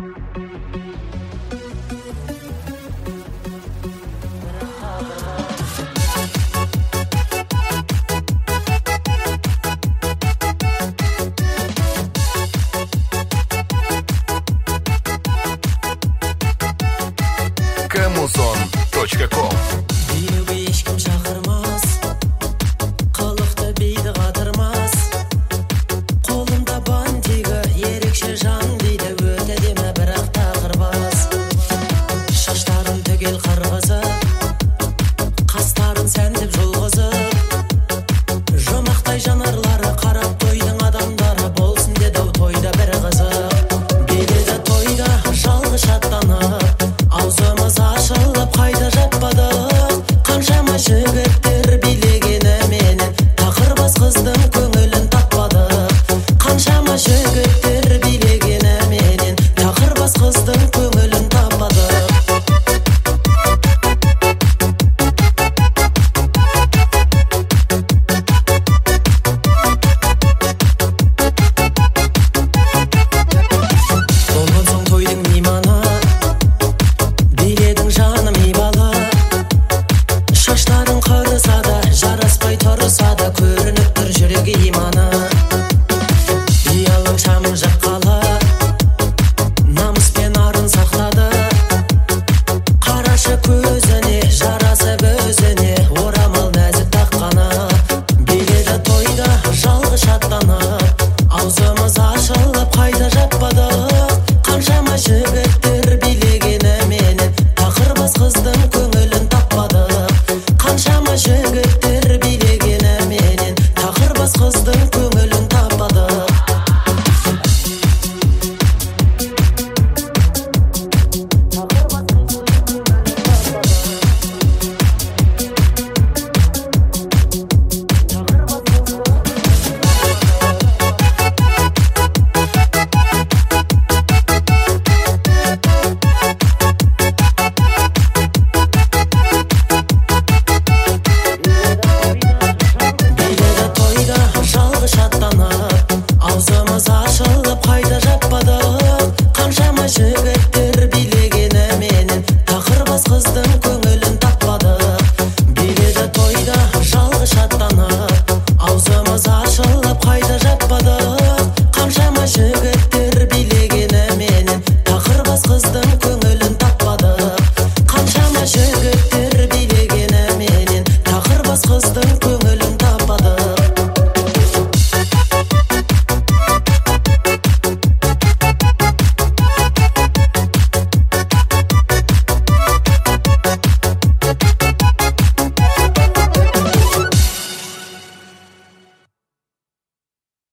Kamuson.com Биюге ешкім шақырмас, қылықты бейді қатырмас. Қолымда бантигі, ерекше жан дейді, өте деме бірақ тақырбас. Шаштарын түгел қырғызып, қастарын сәндіп жұлғызып, жұмақтай жанарлары қарап тойдың адамдары, болсын деді тойда бір қызық. Биледі тойда жалғыз шаттанып, аузымыз ашылып қайта жаппадық. Қаншама жігіттер билегеніменен тақырбас қыздың көңілін таппадық. Қаншама жігіттер билегеніменен тақырбас қыздың